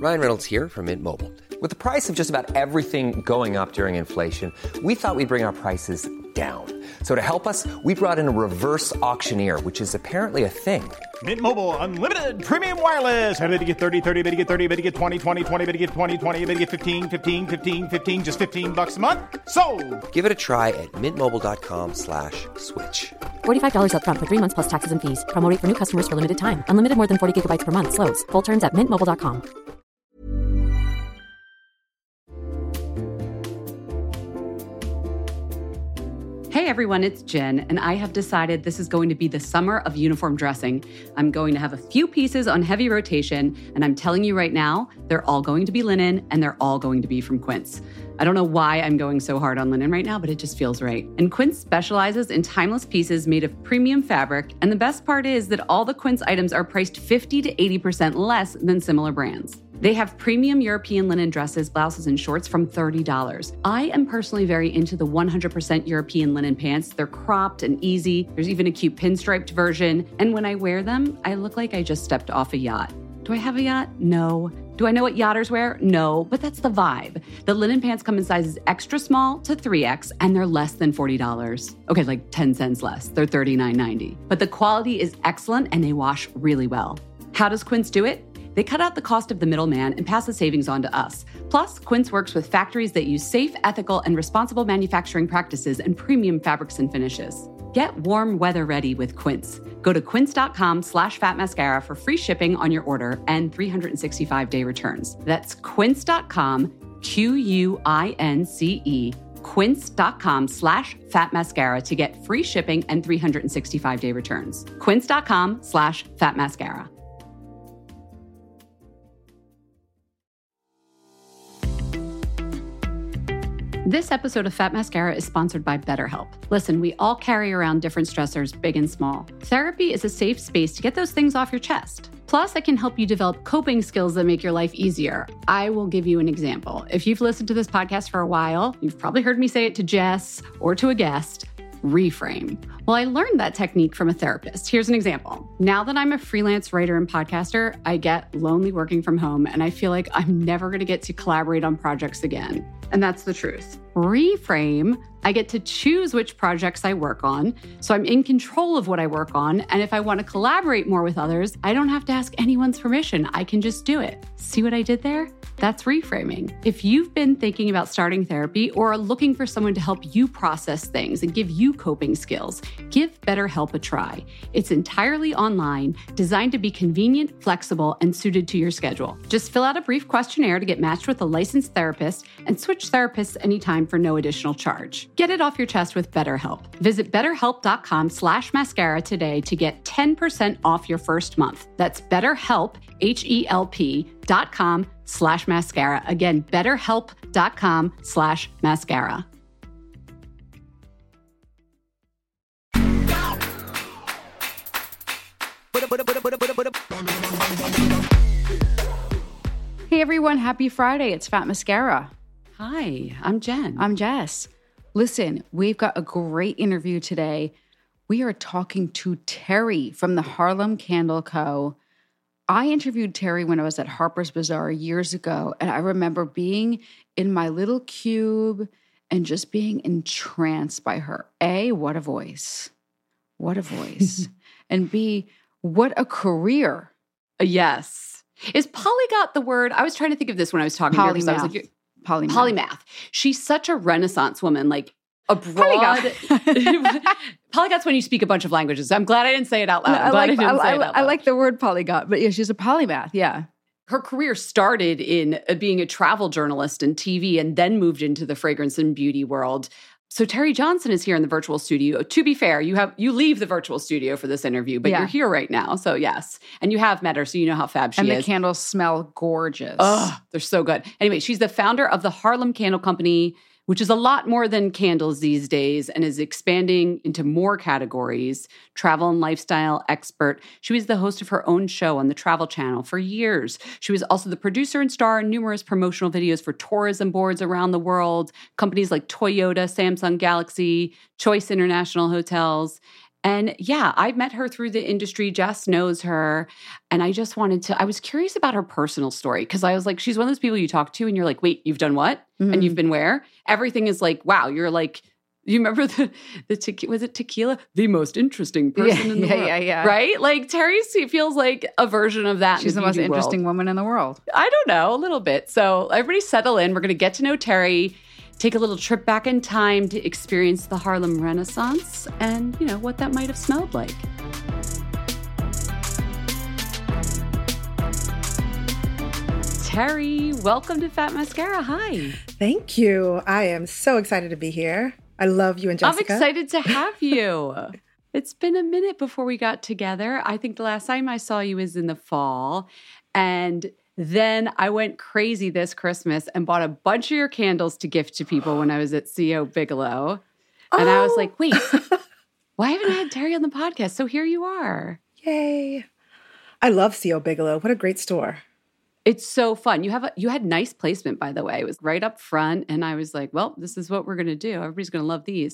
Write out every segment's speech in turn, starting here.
Ryan Reynolds here from Mint Mobile. With the price of just about everything going up during inflation, we thought we'd bring our prices down. So to help us, we brought in a reverse auctioneer, which is apparently a thing. Mint Mobile Unlimited Premium Wireless. How to get 30, 30, bit to get 30, bit to get 20, 20, 20, bit to get 20, 20, bit to get 15, 15, 15, 15, just $15 a month? Sold! Give it a try at mintmobile.com/switch. $45 up front for 3 months plus taxes and fees. Promo rate for new customers for limited time. Unlimited more than 40 gigabytes per month. Slows full terms at mintmobile.com. Hey everyone, it's Jen, and I have decided this is going to be the summer of uniform dressing. I'm going to have a few pieces on heavy rotation, and I'm telling you right now, they're all going to be linen, and they're all going to be from Quince. I don't know why I'm going so hard on linen right now, but it just feels right. And Quince specializes in timeless pieces made of premium fabric, and the best part is that all the Quince items are priced 50 to 80% less than similar brands. They have premium European linen dresses, blouses, and shorts from $30. I am personally very into the 100% European linen pants. They're cropped and easy. There's even a cute pinstriped version. And when I wear them, I look like I just stepped off a yacht. Do I have a yacht? No. Do I know what yachters wear? No, but that's the vibe. The linen pants come in sizes extra small to 3X, and they're less than $40. Okay, like 10 cents less. They're $39.90. But the quality is excellent, and they wash really well. How does Quince do it? They cut out the cost of the middleman and pass the savings on to us. Plus, Quince works with factories that use safe, ethical, and responsible manufacturing practices and premium fabrics and finishes. Get warm weather ready with Quince. Go to quince.com/fatmascara for free shipping on your order and 365-day returns. That's quince.com, Quince, quince.com/fatmascara to get free shipping and 365-day returns. Quince.com/fatmascara. This episode of Fat Mascara is sponsored by BetterHelp. Listen, we all carry around different stressors, big and small. Therapy is a safe space to get those things off your chest. Plus, I can help you develop coping skills that make your life easier. I will give you an example. If you've listened to this podcast for a while, you've probably heard me say it to Jess or to a guest. Reframe. Well, I learned that technique from a therapist. Here's an example. Now that I'm a freelance writer and podcaster, I get lonely working from home, and I feel like I'm never going to get to collaborate on projects again. And that's the truth. Reframe, I get to choose which projects I work on, so I'm in control of what I work on, and if I want to collaborate more with others, I don't have to ask anyone's permission. I can just do it. See what I did there? That's reframing. If you've been thinking about starting therapy or are looking for someone to help you process things and give you coping skills, give BetterHelp a try. It's entirely online, designed to be convenient, flexible, and suited to your schedule. Just fill out a brief questionnaire to get matched with a licensed therapist and switch therapists anytime for no additional charge. Get it off your chest with BetterHelp. Visit betterhelp.com/mascara today to get 10% off your first month. That's BetterHelp, HELP.com/mascara. Again, betterhelp.com/mascara. Hey everyone, happy Friday. It's Fat Mascara. Hi, I'm Jen. I'm Jess. Listen, we've got a great interview today. We are talking to Terry from the Harlem Candle Co. I interviewed Terry when I was at Harper's Bazaar years ago, and I remember being in my little cube and just being entranced by her. A, what a voice. What a voice. And B, what a career. Yes. Is polyglot the word? I was trying to think of this when I was talking to her. Because I was like, Polymath. She's such a Renaissance woman, like a broad. Polygot's when you speak a bunch of languages. I'm glad I didn't say it out loud. I like the word polyglot, but yeah, she's a polymath. Yeah. Her career started in being a travel journalist and TV and then moved into the fragrance and beauty world. So Terry Johnson is here in the virtual studio. To be fair, you leave the virtual studio for this interview, but you're here right now. So yes. And you have met her, so you know how fab she is. And the candles smell gorgeous. Oh, they're so good. Anyway, she's the founder of the Harlem Candle Company, which is a lot more than candles these days and is expanding into more categories. Travel and lifestyle expert. She was the host of her own show on the Travel Channel for years. She was also the producer and star in numerous promotional videos for tourism boards around the world, companies like Toyota, Samsung Galaxy, Choice International Hotels. And yeah, I met her through the industry. Jess knows her. And I just I was curious about her personal story because I was like, she's one of those people you talk to and you're like, wait, you've done what? And you've been where? Everything is like, wow, you're like, you remember was it Tequila? The most interesting person in the world. Yeah. Right? Like Terry feels like a version of that. She's the most interesting woman in the world. I don't know, a little bit. So everybody settle in. We're going to get to know Terry, take a little trip back in time to experience the Harlem Renaissance and, what that might have smelled like. Terry, welcome to Fat Mascara. Hi. Thank you. I am so excited to be here. I love you and Jessica. I'm excited to have you. It's been a minute before we got together. I think the last time I saw you was in the fall. And then I went crazy this Christmas and bought a bunch of your candles to gift to people when I was at CO Bigelow. And I was like, wait, why haven't I had Terry on the podcast? So here you are. Yay. I love CO Bigelow. What a great store. It's so fun. You had nice placement, by the way. It was right up front. And I was like, well, this is what we're going to do. Everybody's going to love these.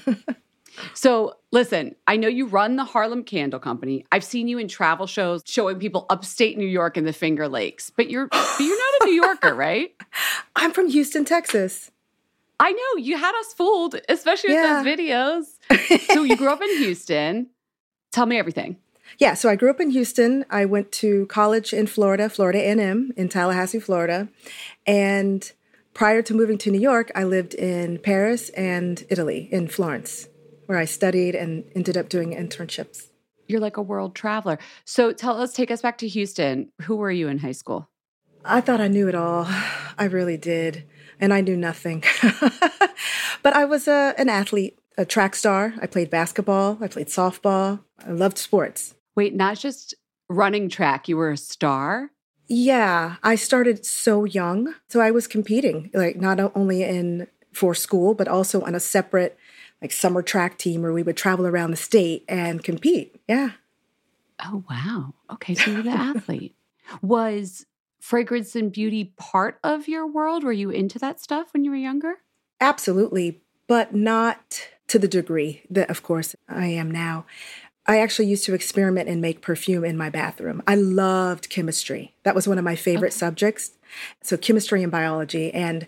So listen, I know you run the Harlem Candle Company. I've seen you in travel shows showing people upstate New York and the Finger Lakes, but you're not a New Yorker, right? I'm from Houston, Texas. I know. You had us fooled, especially with those videos. So you grew up in Houston. Tell me everything. Yeah, so I grew up in Houston. I went to college in Florida A&M in Tallahassee, Florida. And prior to moving to New York, I lived in Paris and Italy, in Florence, where I studied and ended up doing internships. You're like a world traveler. So take us back to Houston. Who were you in high school? I thought I knew it all. I really did. And I knew nothing. But I was an athlete, a track star. I played basketball. I played softball. I loved sports. Wait, not just running track. You were a star? Yeah, I started so young. So I was competing, like not only for school, but also on a separate summer track team where we would travel around the state and compete. Yeah. Oh, wow. Okay, so you're the athlete. Was fragrance and beauty part of your world? Were you into that stuff when you were younger? Absolutely, but not to the degree that, of course, I am now. I actually used to experiment and make perfume in my bathroom. I loved chemistry. That was one of my favorite subjects. So chemistry and biology. And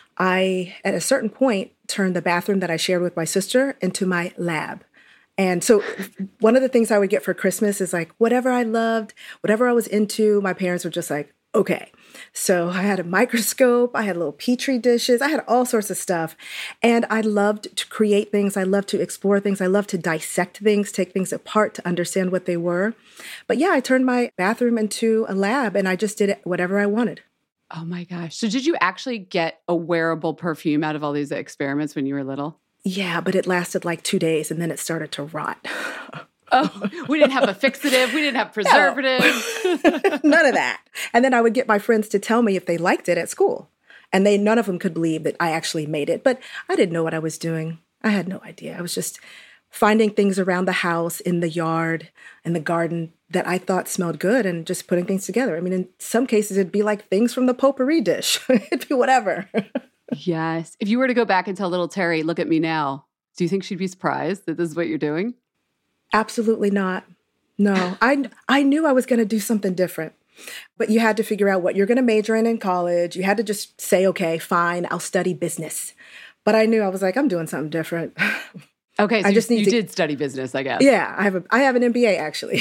I, at a certain point, turned the bathroom that I shared with my sister into my lab. And so one of the things I would get for Christmas is whatever I loved, whatever I was into, my parents were just like, okay. So I had a microscope, I had little petri dishes, I had all sorts of stuff. And I loved to create things. I loved to explore things. I loved to dissect things, take things apart to understand what they were. But yeah, I turned my bathroom into a lab and I just did whatever I wanted. Oh my gosh. So did you actually get a wearable perfume out of all these experiments when you were little? Yeah, but it lasted 2 days and then it started to rot. Oh, we didn't have a fixative. We didn't have preservatives. No. None of that. And then I would get my friends to tell me if they liked it at school. And none of them could believe that I actually made it. But I didn't know what I was doing. I had no idea. I was just finding things around the house, in the yard, in the garden that I thought smelled good and just putting things together. I mean, in some cases, it'd be like things from the potpourri dish. It'd be whatever. Yes. If you were to go back and tell little Terry, look at me now, do you think she'd be surprised that this is what you're doing? Absolutely not. No, I knew I was going to do something different, but you had to figure out what you're going to major in college. You had to just say, okay, fine, I'll study business. But I knew I was I'm doing something different. Okay, so you did study business, I guess. Yeah, I have an MBA actually.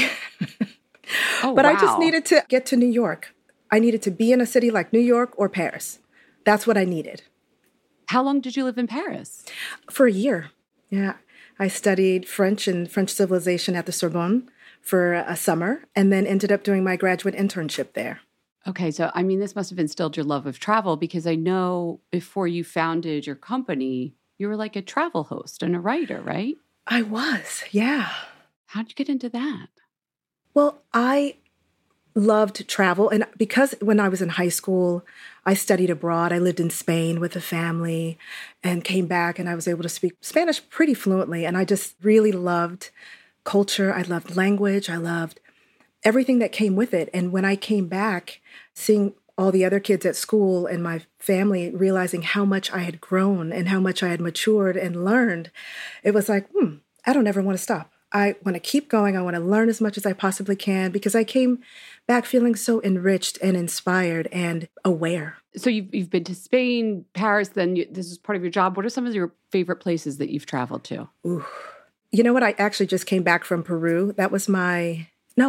Oh, but wow. I just needed to get to New York. I needed to be in a city like New York or Paris. That's what I needed. How long did you live in Paris? For a year. Yeah. I studied French and French civilization at the Sorbonne for a summer and then ended up doing my graduate internship there. Okay, so this must have instilled your love of travel because I know before you founded your company, you were like a travel host and a writer, right? I was, yeah. How'd you get into that? Well, I loved travel. And because when I was in high school, I studied abroad. I lived in Spain with a family and came back and I was able to speak Spanish pretty fluently. And I just really loved culture. I loved language. I loved everything that came with it. And when I came back, seeing all the other kids at school and my family realizing how much I had grown and how much I had matured and learned, it was I don't ever want to stop. I want to keep going. I want to learn as much as I possibly can because I came back feeling so enriched and inspired and aware. So you've been to Spain, Paris, then this is part of your job. What are some of your favorite places that you've traveled to? Ooh. You know what? I actually just came back from Peru. That was I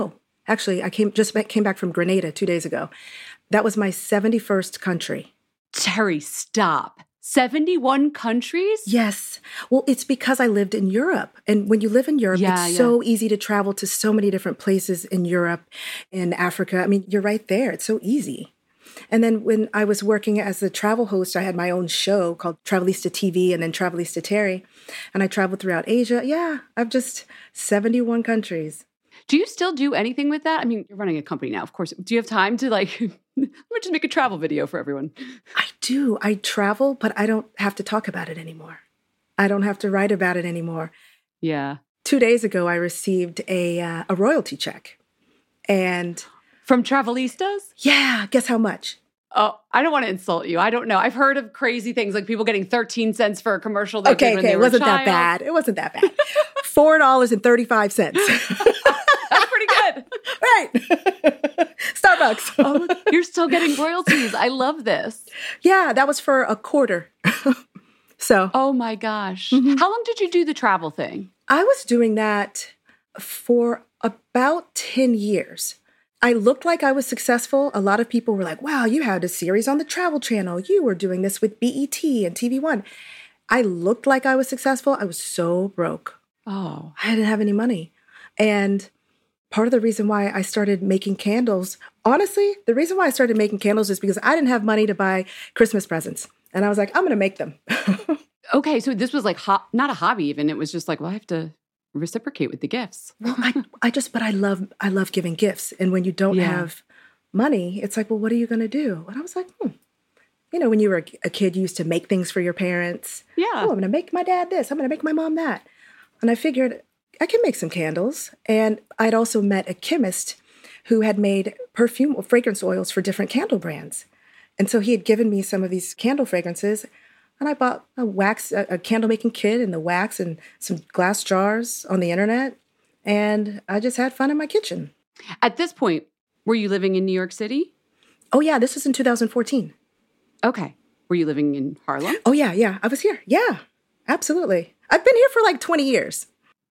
came back from Grenada 2 days ago. That was my 71st country. Terry, stop. 71 countries? Yes. Well, it's because I lived in Europe. And when you live in Europe, it's so easy to travel to so many different places in Europe, in Africa. I mean, you're right there. It's so easy. And then when I was working as a travel host, I had my own show called Travelista TV and then Travelista Terry. And I traveled throughout Asia. Yeah, I've just 71 countries. Do you still do anything with that? I mean, you're running a company now, of course. Do you have time to let me just make a travel video for everyone? I do. I travel, but I don't have to talk about it anymore. I don't have to write about it anymore. Yeah. 2 days ago, I received a royalty check. And from Travelistas? Yeah. Guess how much? Oh, I don't want to insult you. I don't know. I've heard of crazy things like people getting 13 cents for a commercial they did when they were it wasn't that bad. It wasn't that bad. $4.35. That's pretty good. Right. Starbucks. Oh, you're still getting royalties. I love this. Yeah, that was for a quarter. So. Oh my gosh. Mm-hmm. How long did you do the travel thing? I was doing that for about 10 years. I looked like I was successful. A lot of people were like, wow, you had a series on the Travel Channel. You were doing this with BET and TV One. I looked like I was successful. I was so broke. Oh. I didn't have any money. And part of the reason why I started making candles, honestly, the reason why I started making candles is because I didn't have money to buy Christmas presents. And I was like, I'm going to make them. Okay, so this was like not a hobby even. It was just like, well, I have to reciprocate with the gifts. Well, I love giving gifts. And when you don't have money, it's like, well, what are you going to do? And I was like, You know, when you were a kid, you used to make things for your parents. Yeah. Oh, I'm going to make my dad this. I'm going to make my mom that. And I figured I can make some candles. And I'd also met a chemist who had made perfume or fragrance oils for different candle brands. And so he had given me some of these candle fragrances. And I bought a candle making kit and the wax and some glass jars on the internet. And I just had fun in my kitchen. At this point, were you living in New York City? Oh, yeah. This was in 2014. Okay. Were you living in Harlem? Oh, yeah. I was here. Yeah, absolutely. I've been here for like 20 years.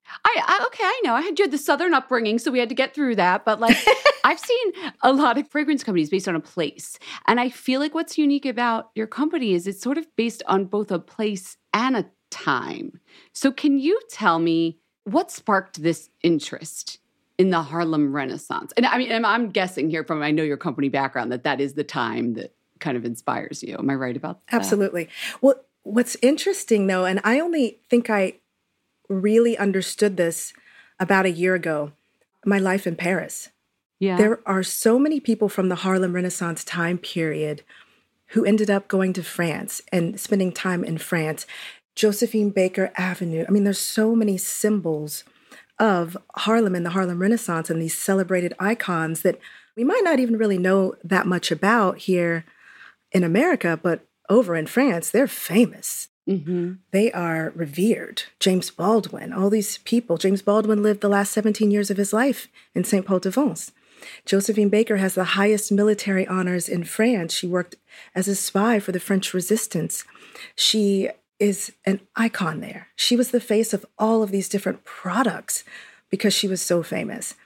I know. You had the Southern upbringing, so we had to get through that. But like, I've seen a lot of fragrance companies based on a place. And I feel like what's unique about your company is it's sort of based on both a place and a time. So can you tell me what sparked this interest in the Harlem Renaissance? And I mean, I'm guessing here from, I know your company background, that is the time that kind of inspires you. Am I right about that? Absolutely. Well, what's interesting though, and I only think I really understood this about a year ago, my life in Paris. Yeah. There are so many people from the Harlem Renaissance time period who ended up going to France and spending time in France. Josephine Baker Avenue. I mean, there's so many symbols of Harlem and the Harlem Renaissance and these celebrated icons that we might not even really know that much about here in America, but over in France, they're famous. Mm-hmm. They are revered. James Baldwin, all these people. James Baldwin lived the last 17 years of his life in Saint-Paul-de-Vence. Josephine Baker has the highest military honors in France. She worked as a spy for the French resistance. She is an icon there. She was the face of all of these different products because she was so famous.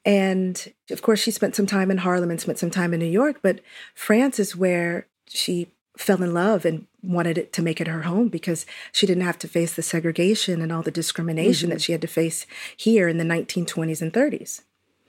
And of course, she spent some time in Harlem and spent some time in New York, but France is where she fell in love and wanted it to make it her home because she didn't have to face the segregation and all the discrimination that she had to face here in the 1920s and 30s.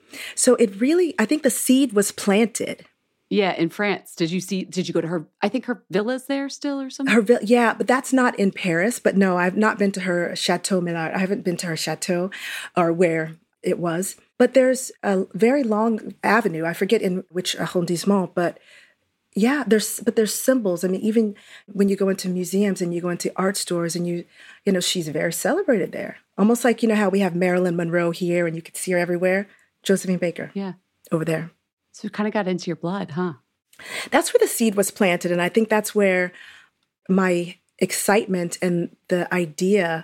So it really, I think the seed was planted. Yeah, in France. Did you go to her, I think her villa's there still or something? Yeah, but that's not in Paris. But no, I've not been to her Chateau Millard. I haven't been to her chateau or where it was. But there's a very long avenue. I forget in which arrondissement, but yeah, there's symbols. I mean, even when you go into museums and you go into art stores and you know, she's very celebrated there. Almost like, you know, how we have Marilyn Monroe here and you could see her everywhere. Josephine Baker. Yeah. Over there. So it kind of got into your blood, huh? That's where the seed was planted. And I think that's where my excitement and the idea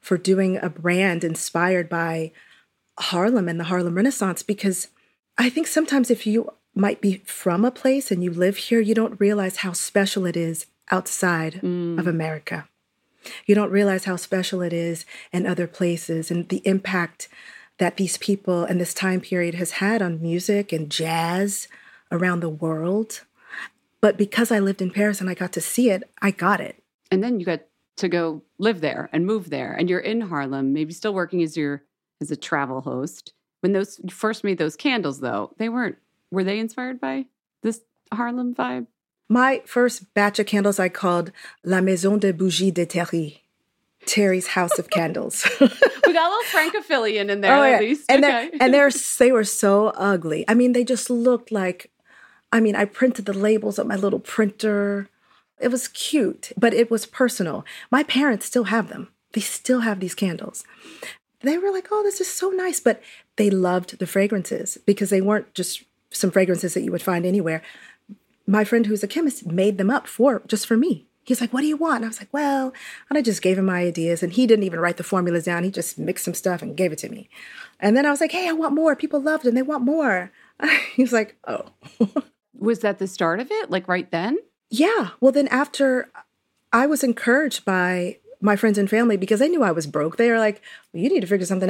for doing a brand inspired by Harlem and the Harlem Renaissance, because I think sometimes if you might be from a place and you live here, you don't realize how special it is outside of America. You don't realize how special it is in other places and the impact that these people and this time period has had on music and jazz around the world. But because I lived in Paris and I got to see it, I got it. And then you got to go live there and move there. And you're in Harlem, maybe still working as a travel host. When you first made those candles, though, were they inspired by this Harlem vibe? My first batch of candles I called La Maison de Bougies de Terry, Terry's House of Candles. We got a little Francophilian in there, at least. And, okay. they were so ugly. I mean, they just looked like, I printed the labels on my little printer. It was cute, but it was personal. My parents still have them. They still have these candles. They were like, oh, this is so nice. But they loved the fragrances because they weren't just some fragrances that you would find anywhere. My friend who's a chemist made them up just for me. He's like, what do you want? And I was like, well, and I just gave him my ideas. And he didn't even write the formulas down. He just mixed some stuff and gave it to me. And then I was like, hey, I want more. People loved them. They want more. He was like, oh. Was that the start of it? Like right then? Yeah. Well, then after I was encouraged by my friends and family because they knew I was broke. They were like, well, you need to figure something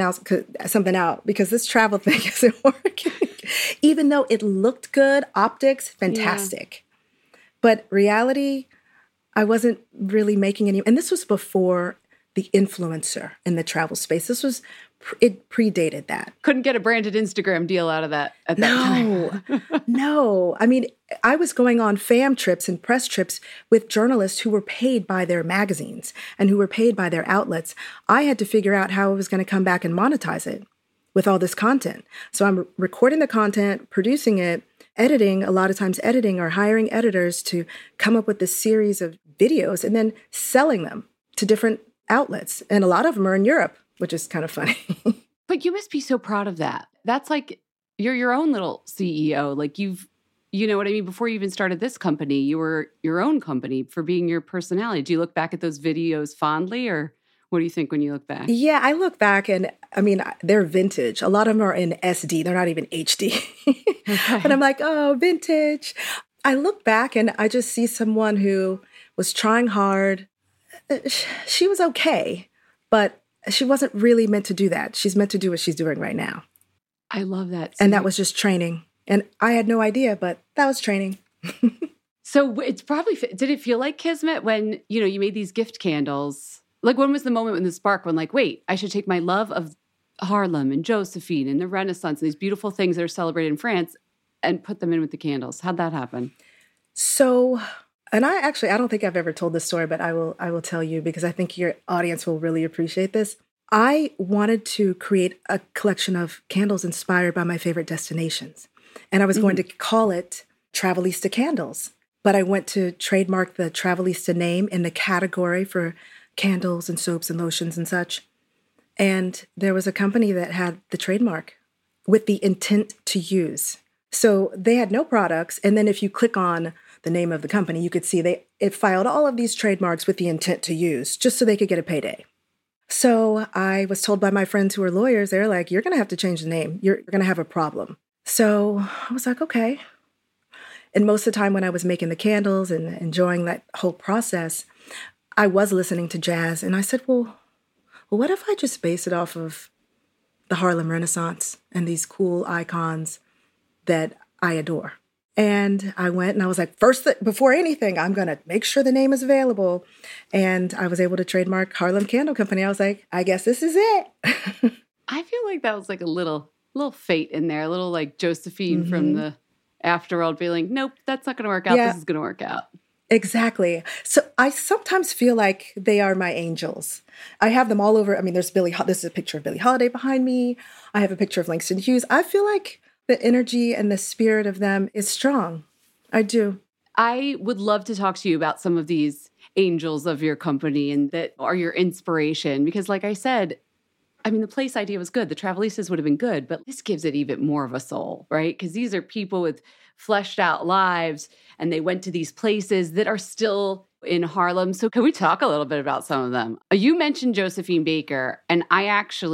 out because this travel thing isn't working. Even though it looked good, optics, fantastic. Yeah. But reality, I wasn't really making any. And this was before the influencer in the travel space. It predated that. Couldn't get a branded Instagram deal out of that at that time. No. I mean, I was going on fam trips and press trips with journalists who were paid by their magazines and who were paid by their outlets. I had to figure out how I was going to come back and monetize it with all this content. So I'm recording the content, producing it, editing, a lot of times editing or hiring editors to come up with this series of videos and then selling them to different outlets. And a lot of them are in Europe, which is kind of funny. But you must be so proud of that. That's like, you're your own little CEO. Like you know what I mean? Before you even started this company, you were your own company for being your personality. Do you look back at those videos fondly, or what do you think when you look back? Yeah, I look back and they're vintage. A lot of them are in SD. They're not even HD. Okay. And I'm like, oh, vintage. I look back and I just see someone who was trying hard. She was okay, but she wasn't really meant to do that. She's meant to do what she's doing right now. I love that. And that was just training. And I had no idea, but that was training. So it's probably, did it feel like Kismet when, you made these gift candles? Like, when was the moment when the spark when like, wait, I should take my love of Harlem and Josephine and the Renaissance and these beautiful things that are celebrated in France and put them in with the candles? How'd that happen? So, and I don't think I've ever told this story, but I will tell you because I think your audience will really appreciate this. I wanted to create a collection of candles inspired by my favorite destinations. And I was going to call it Travelista Candles. But I went to trademark the Travelista name in the category for candles and soaps and lotions and such. And there was a company that had the trademark with the intent to use. So they had no products. And then if you click on the name of the company, you could see it filed all of these trademarks with the intent to use, just so they could get a payday. So I was told by my friends who are lawyers, they're like, you're going to have to change the name. You're going to have a problem. So I was like, okay. And most of the time when I was making the candles and enjoying that whole process, I was listening to jazz. And I said, well, what if I just base it off of the Harlem Renaissance and these cool icons that I adore? And I went and I was like, before anything, I'm going to make sure the name is available. And I was able to trademark Harlem Candle Company. I was like, I guess this is it. I feel like that was like a little fate in there, a little like Josephine from the Afterworld feeling, nope, that's not going to work out. Yeah. This is going to work out. Exactly. So I sometimes feel like they are my angels. I have them all over. I mean, this is a picture of Billie Holiday behind me. I have a picture of Langston Hughes. I feel like the energy and the spirit of them is strong. I do. I would love to talk to you about some of these angels of your company and that are your inspiration. Because like I said, I mean, the place idea was good. The Travelistas would have been good, but this gives it even more of a soul, right? Because these are people with fleshed out lives and they went to these places that are still in Harlem. So can we talk a little bit about some of them? You mentioned Josephine Baker, and I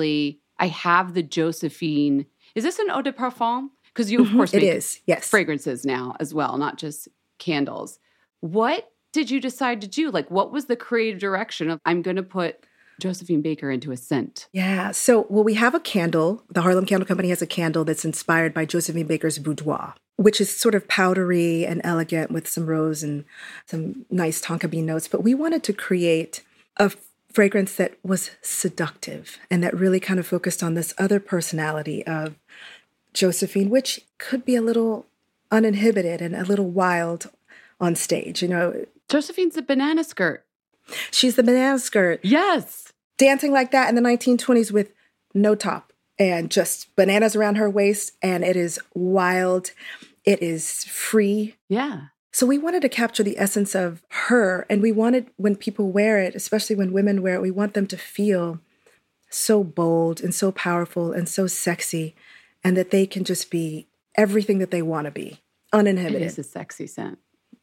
have the Josephine. Is this an eau de parfum? Because you, of course, make it is, yes, fragrances now as well, not just candles. What did you decide to do? Like, what was the creative direction of, I'm going to put Josephine Baker into a scent? Yeah. So, we have a candle. The Harlem Candle Company has a candle that's inspired by Josephine Baker's boudoir, which is sort of powdery and elegant with some rose and some nice tonka bean notes. But we wanted to create a fragrance that was seductive and that really kind of focused on this other personality of Josephine, which could be a little uninhibited and a little wild on stage. Josephine's a banana skirt. She's the banana skirt. Yes. Dancing like that in the 1920s with no top and just bananas around her waist. And it is wild. It is free. Yeah. So we wanted to capture the essence of her. And we wanted, when people wear it, especially when women wear it, we want them to feel so bold and so powerful and so sexy, and that they can just be everything that they want to be, uninhibited. It is a sexy scent.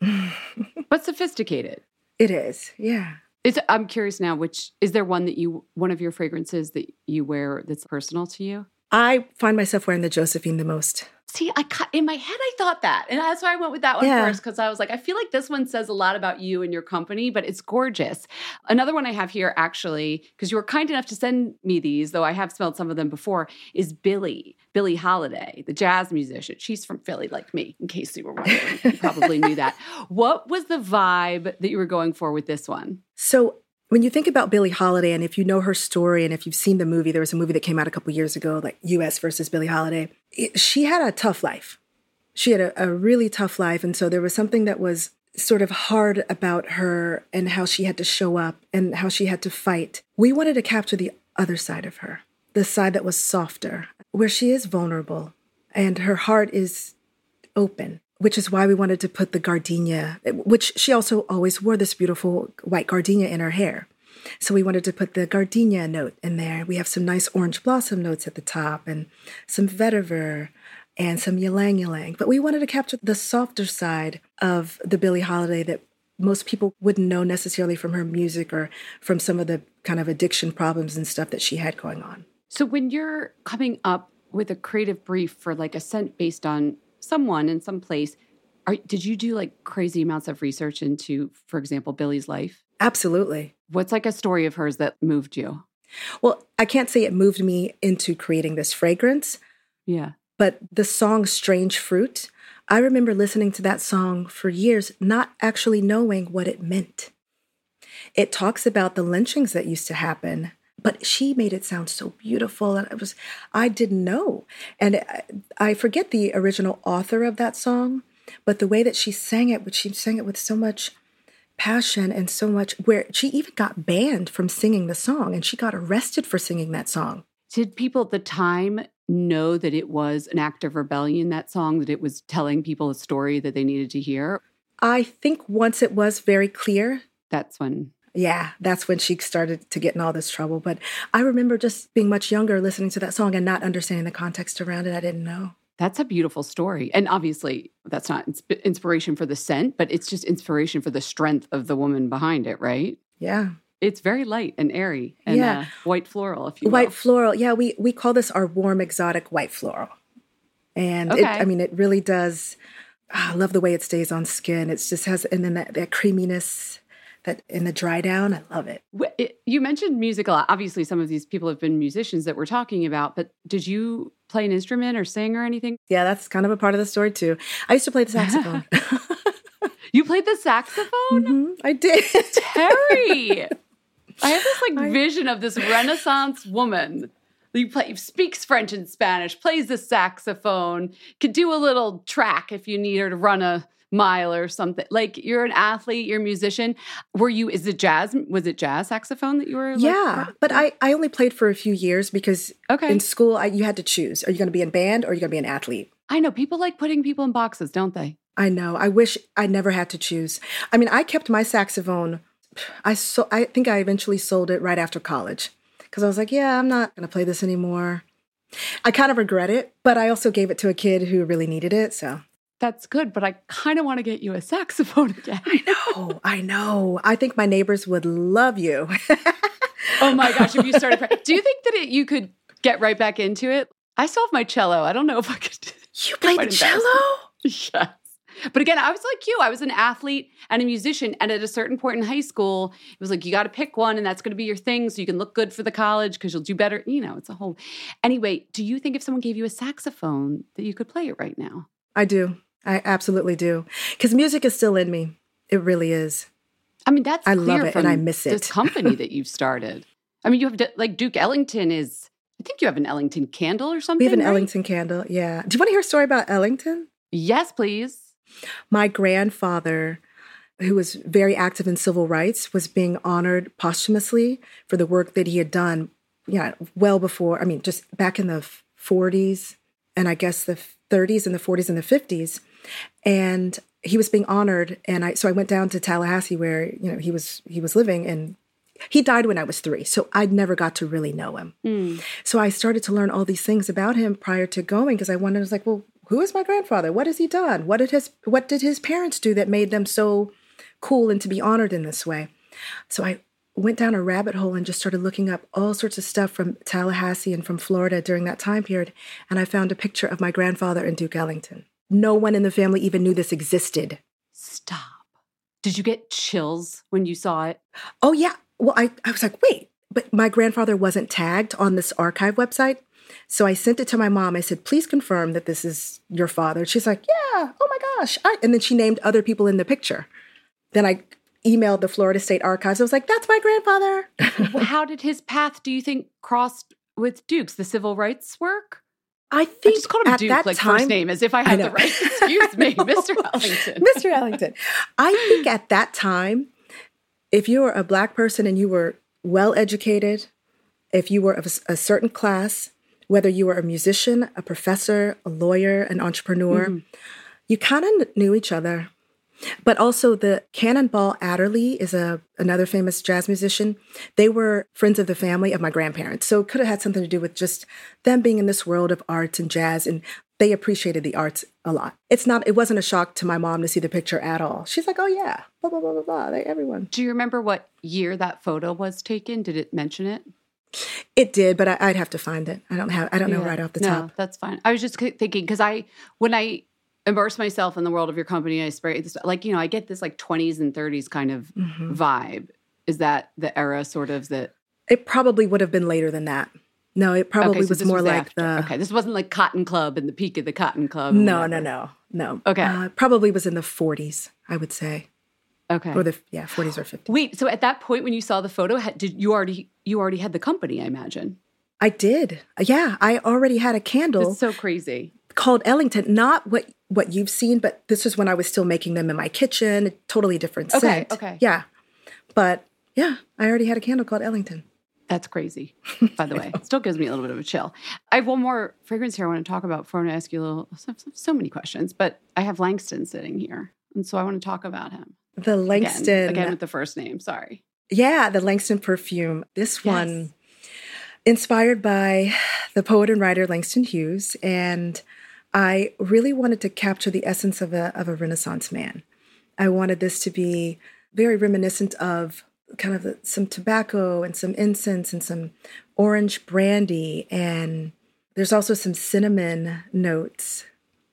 But sophisticated. It is, yeah. I'm curious now, is there one of your fragrances that you wear that's personal to you? I find myself wearing the Josephine the most. See, in my head, I thought that. And that's why I went with that one first, because I was like, I feel like this one says a lot about you and your company, but it's gorgeous. Another one I have here, actually, because you were kind enough to send me these, though I have smelled some of them before, is Billie Holiday, the jazz musician. She's from Philly, like me, in case you were wondering. You probably knew that. What was the vibe that you were going for with this one? So when you think about Billie Holiday, and if you know her story, and if you've seen the movie, there was a movie that came out a couple years ago, like U.S. versus Billie Holiday. She had a tough life. She had a really tough life. And so there was something that was sort of hard about her and how she had to show up and how she had to fight. We wanted to capture the other side of her, the side that was softer, where she is vulnerable and her heart is open, which is why we wanted to put the gardenia, which she also always wore this beautiful white gardenia in her hair. So we wanted to put the gardenia note in there. We have some nice orange blossom notes at the top and some vetiver and some ylang ylang. But we wanted to capture the softer side of the Billie Holiday that most people wouldn't know necessarily from her music or from some of the kind of addiction problems and stuff that she had going on. So when you're coming up with a creative brief for like a scent based on someone in some place, did you do like crazy amounts of research into, for example, Billie's life? Absolutely. What's like a story of hers that moved you? Well, I can't say it moved me into creating this fragrance. Yeah. But the song Strange Fruit, I remember listening to that song for years, not actually knowing what it meant. It talks about the lynchings that used to happen, but she made it sound so beautiful. And I didn't know. And I forget the original author of that song, but the way that she sang it with so much passion and so much, where she even got banned from singing the song and she got arrested for singing that song. Did people at the time know that it was an act of rebellion, that song, that it was telling people a story that they needed to hear? I think once it was very clear. That's when she started to get in all this trouble. But I remember just being much younger, listening to that song and not understanding the context around it. I didn't know. That's a beautiful story. And obviously, that's not inspiration for the scent, but it's just inspiration for the strength of the woman behind it, right? Yeah. It's very light and airy and white floral, if you will. White floral. Yeah, we call this our warm, exotic white floral. And it really does. I love the way it stays on skin. It just has, and then that creaminess that in the dry down, I love it. You mentioned music a lot. Obviously, some of these people have been musicians that we're talking about, but did you play an instrument or sing or anything? Yeah, that's kind of a part of the story too. I used to play the saxophone. You played the saxophone? Mm-hmm, I did. Terry! I have this vision of this Renaissance woman who speaks French and Spanish, plays the saxophone, could do a little track if you need her to run a mile or something. Like, you're an athlete, you're a musician. Was it jazz saxophone that you were? Yeah, but I only played for a few years because in school you had to choose. Are you going to be in band or are you going to be an athlete? I know. People like putting people in boxes, don't they? I know. I wish I never had to choose. I mean, I kept my saxophone. I think I eventually sold it right after college because I was like, yeah, I'm not going to play this anymore. I kind of regret it, but I also gave it to a kid who really needed it, so. that's good, but I kind of want to get you a saxophone again. I know. I think my neighbors would love you. Oh my gosh, if you started do you think that you could get right back into it? I still have my cello. I don't know if I could. You play the cello? Yes. But again, I was like you. I was an athlete and a musician. And at a certain point in high school, it was like, you got to pick one and that's going to be your thing so you can look good for the college because you'll do better. You know, it's a whole. Anyway, do you think if someone gave you a saxophone that you could play it right now? I do. I absolutely do. Because music is still in me. It really is. I mean, that's I clear love it from and I miss it. This company that you've started. I mean, you have like Duke Ellington is, I think you have an Ellington candle or something. We have an right? Ellington candle. Yeah. Do you want to hear a story about Ellington? Yes, please. My grandfather, who was very active in civil rights, was being honored posthumously for the work that he had done, well before, just back in the 40s and I guess the 30s and the 40s and the 50s. And he was being honored. And so I went down to Tallahassee where, he was living, and he died when I was 3. So I never got to really know him. So I started to learn all these things about him prior to going because I was like, well, who is my grandfather? What has he done? What did his parents do that made them so cool and to be honored in this way? So I went down a rabbit hole and just started looking up all sorts of stuff from Tallahassee and from Florida during that time period. And I found a picture of my grandfather and Duke Ellington. No one in the family even knew this existed. Stop. Did you get chills when you saw it? Oh, yeah. Well, I was like, wait, but my grandfather wasn't tagged on this archive website. So I sent it to my mom. I said, please confirm that this is your father. She's like, yeah, oh my gosh. And then she named other people in the picture. Then I emailed the Florida State Archives. I was like, that's my grandfather. How did his path, do you think, crossed with Duke's, the civil rights work? I think I just called him Duke, like time, first name, as if I had the right. Excuse me, Mr. Ellington. Mr. Ellington. I think at that time, if you were a Black person and you were well-educated, if you were of a certain class, whether you were a musician, a professor, a lawyer, an entrepreneur, you kind of knew each other. But also the Cannonball Adderley is another famous jazz musician. They were friends of the family of my grandparents. So it could have had something to do with just them being in this world of arts and jazz. And they appreciated the arts a lot. It wasn't a shock to my mom to see the picture at all. She's like, oh yeah, blah, blah, blah, blah, blah. Everyone. Do you remember what year that photo was taken? Did it mention it? It did, but I'd have to find it. I don't know right off the top. No, that's fine. I was just thinking, because when I immerse myself in the world of your company, I spray this, I get this like 20s and 30s kind of vibe. Is that the era sort of that? It probably would have been later than that. No, it probably was more like after. Okay, this wasn't like Cotton Club and the peak of the Cotton Club. No. Okay. Probably was in the 40s, I would say. Okay. Or 40s or 50s. Wait, so at that point when you saw the photo, did you already had the company, I imagine? I did. Yeah, I already had a candle. It's so crazy. Called Ellington, not what you've seen, but this was when I was still making them in my kitchen, a totally different scent. Okay. Yeah. But yeah, I already had a candle called Ellington. That's crazy, by the way. It still gives me a little bit of a chill. I have one more fragrance here I want to talk about before I ask you so many questions, but I have Langston sitting here, and so I want to talk about him. The Langston. Again with the first name, sorry. Yeah, the Langston perfume. This one, inspired by the poet and writer Langston Hughes, and I really wanted to capture the essence of a Renaissance man. I wanted this to be very reminiscent of kind of some tobacco and some incense and some orange brandy. And there's also some cinnamon notes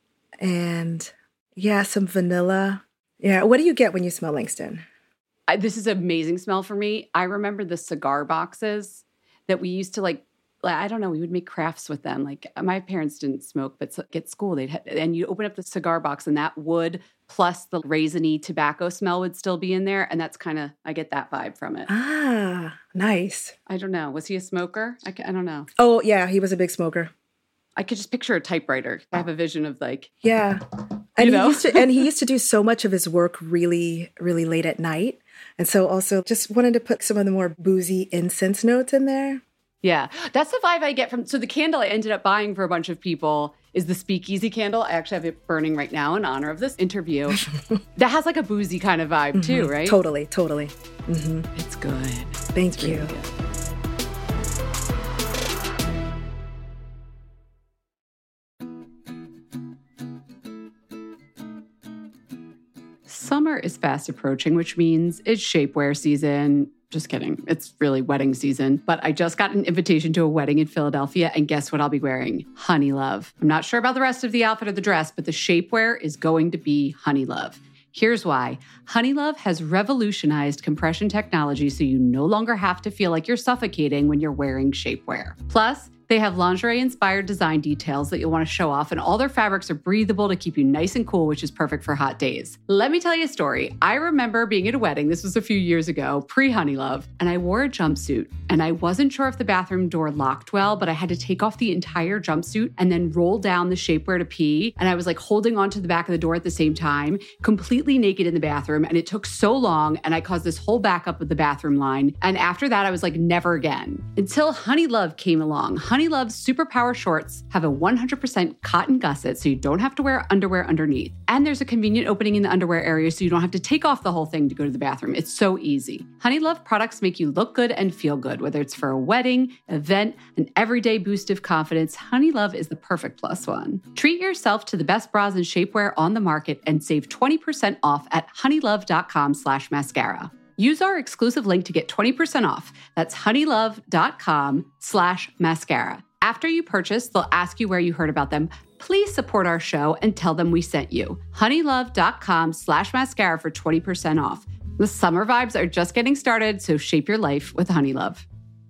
and some vanilla. Yeah. What do you get when you smell Langston? This is an amazing smell for me. I remember the cigar boxes that we used to I don't know, we would make crafts with them. Like my parents didn't smoke, but at school and you open up the cigar box and that wood plus the raisiny tobacco smell would still be in there. And that's I get that vibe from it. Ah, nice. I don't know. Was he a smoker? I don't know. Oh yeah, he was a big smoker. I could just picture a typewriter. I have a vision of yeah. And he used to do so much of his work really, really late at night. And so also just wanted to put some of the more boozy incense notes in there. Yeah, that's the vibe I get from, so the candle I ended up buying for a bunch of people is the Speakeasy candle. I actually have it burning right now in honor of this interview. That has like a boozy kind of vibe too, right? Totally. Mm-hmm. It's good. Thank you. Really good. Summer is fast approaching, which means it's shapewear season. Just kidding. It's really wedding season. But I just got an invitation to a wedding in Philadelphia, and guess what I'll be wearing? Honey Love. I'm not sure about the rest of the outfit or the dress, but the shapewear is going to be Honey Love. Here's why. Honey Love has revolutionized compression technology so you no longer have to feel like you're suffocating when you're wearing shapewear. Plus, they have lingerie-inspired design details that you'll want to show off, and all their fabrics are breathable to keep you nice and cool, which is perfect for hot days. Let me tell you a story. I remember being at a wedding, this was a few years ago, pre-Honey Love, and I wore a jumpsuit, and I wasn't sure if the bathroom door locked well, but I had to take off the entire jumpsuit and then roll down the shapewear to pee, and I was like holding onto the back of the door at the same time, completely naked in the bathroom, and it took so long, and I caused this whole backup of the bathroom line, and after that, I was like, never again. Until Honey Love came along. Honey Love's Superpower shorts have a 100% cotton gusset, so you don't have to wear underwear underneath. And there's a convenient opening in the underwear area, so you don't have to take off the whole thing to go to the bathroom. It's so easy. Honey Love products make you look good and feel good, whether it's for a wedding, event, an everyday boost of confidence. Honey Love is the perfect plus one. Treat yourself to the best bras and shapewear on the market and save 20% off at honeylove.com/mascara. Use our exclusive link to get 20% off. That's honeylove.com/mascara. After you purchase, they'll ask you where you heard about them. Please support our show and tell them we sent you. honeylove.com/mascara for 20% off. The summer vibes are just getting started, so shape your life with Honey Love.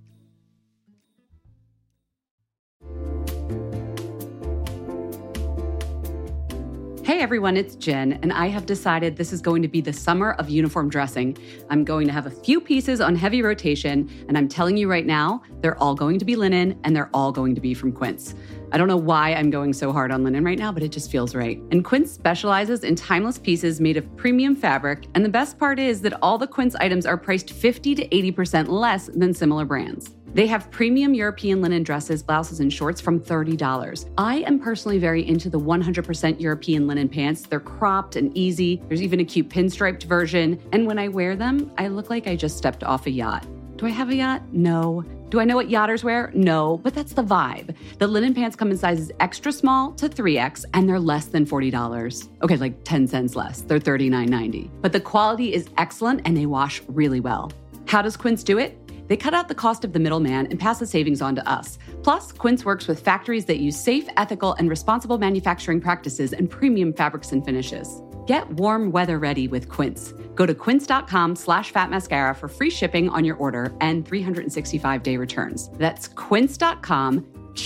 Hey everyone, it's Jen, and I have decided this is going to be the summer of uniform dressing. I'm going to have a few pieces on heavy rotation, and I'm telling you right now, they're all going to be linen, and they're all going to be from Quince. I don't know why I'm going so hard on linen right now, but it just feels right. And Quince specializes in timeless pieces made of premium fabric, and the best part is that all the Quince items are priced 50 to 80% less than similar brands. They have premium European linen dresses, blouses, and shorts from $30. I am personally very into the 100% European linen pants. They're cropped and easy. There's even a cute pinstriped version. And when I wear them, I look like I just stepped off a yacht. Do I have a yacht? No. Do I know what yachters wear? No, but that's the vibe. The linen pants come in sizes extra small to 3X, and they're less than $40. Okay, like 10 cents less. They're $39.90. But the quality is excellent, and they wash really well. How does Quince do it? They cut out the cost of the middleman and pass the savings on to us. Plus, Quince works with factories that use safe, ethical, and responsible manufacturing practices and premium fabrics and finishes. Get warm weather ready with Quince. Go to quince.com/fatmascara for free shipping on your order and 365-day returns. That's quince.com,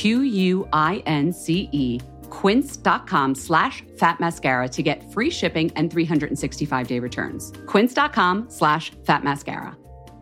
QUINCE, quince.com/fatmascara to get free shipping and 365-day returns. Quince.com/fatmascara.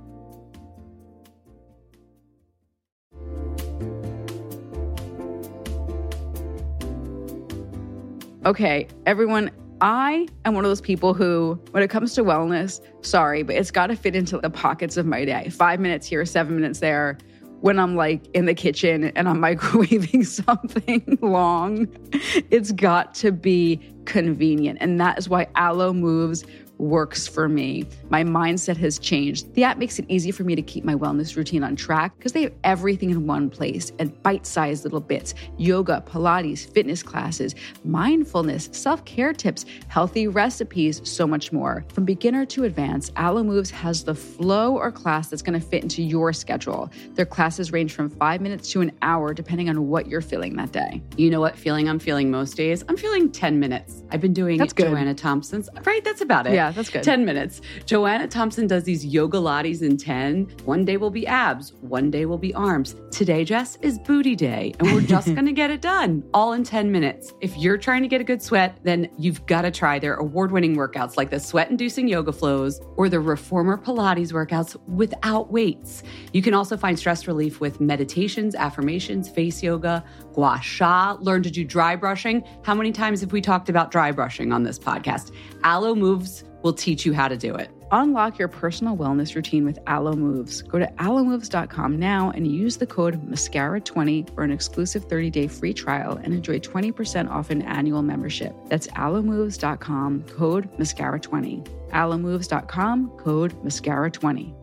Okay, everyone, I am one of those people who, when it comes to wellness, sorry, but it's got to fit into the pockets of my day. 5 minutes here, 7 minutes there. When I'm like in the kitchen and I'm microwaving something long, it's got to be convenient. And that is why Alo Moves works for me. My mindset has changed. The app makes it easy for me to keep my wellness routine on track because they have everything in one place and bite-sized little bits: yoga, Pilates, fitness classes, mindfulness, self-care tips, healthy recipes, so much more. From beginner to advanced, Alo Moves has the flow or class that's going to fit into your schedule. Their classes range from 5 minutes to an hour, depending on what you're feeling that day. You know what feeling I'm feeling most days? I'm feeling 10 minutes. I've been doing Joanna Thompson's. Right, that's about it. Yeah, that's good. 10 minutes. Joanna Thompson does these yoga lattes in 10. One day will be abs. One day will be arms. Today, Jess, is booty day. And we're just going to get it done all in 10 minutes. If you're trying to get a good sweat, then you've got to try their award-winning workouts like the sweat-inducing yoga flows or the reformer Pilates workouts without weights. You can also find stress relief with meditations, affirmations, face yoga, gua sha, learn to do dry brushing. How many times have we talked about dry brushing on this podcast? Alo Moves will teach you how to do it. Unlock your personal wellness routine with Alo Moves. Go to alomoves.com now and use the code MASCARA20 for an exclusive 30-day free trial and enjoy 20% off an annual membership. That's alomoves.com, code MASCARA20. alomoves.com, code MASCARA20.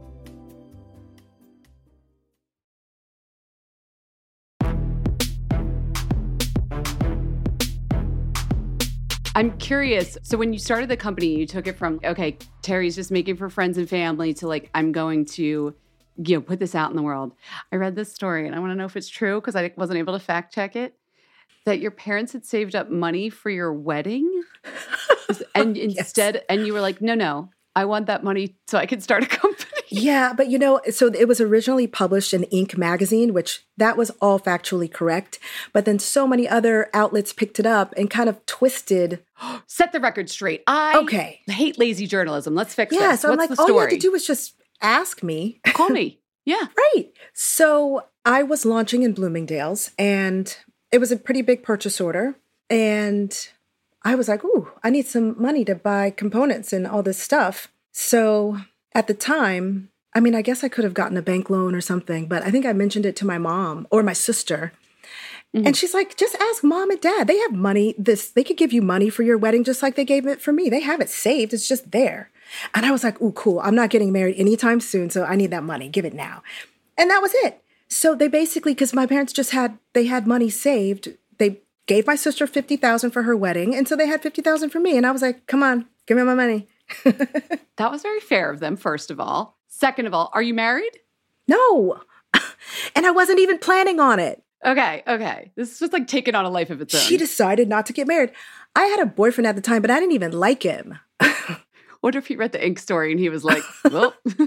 I'm curious. So when you started the company, you took it from, okay, Terry's just making for friends and family to like, I'm going to, put this out in the world. I read this story and I want to know if it's true because I wasn't able to fact check it, that your parents had saved up money for your wedding. And instead, and you were like, no, I want that money so I can start a company. Yeah, but so it was originally published in Inc. magazine, which that was all factually correct. But then so many other outlets picked it up and kind of twisted. Set the record straight. I hate lazy journalism. Let's fix this. Yeah, so I'm like, all you had to do was just ask me. Call me. Yeah. Right. So I was launching in Bloomingdale's and it was a pretty big purchase order. And I was like, ooh, I need some money to buy components and all this stuff. So at the time, I mean, I guess I could have gotten a bank loan or something, but I think I mentioned it to my mom or my sister. Mm-hmm. And she's like, just ask mom and dad. They have money. They could give you money for your wedding just like they gave it for me. They have it saved. It's just there. And I was like, ooh, cool. I'm not getting married anytime soon, so I need that money. Give it now. And that was it. So they basically, because my parents they had money saved. They gave my sister $50,000 for her wedding. And so they had $50,000 for me. And I was like, come on, give me my money. That was very fair of them, first of all. Second of all, are you married? No. And I wasn't even planning on it. Okay. This is just like taking on a life of its own. She decided not to get married. I had a boyfriend at the time, but I didn't even like him. Wonder if he read the Inc. story and he was like, well. No.